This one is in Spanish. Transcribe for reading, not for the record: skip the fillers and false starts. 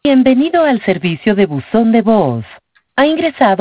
Bienvenido al servicio de buzón de voz. Ha ingresado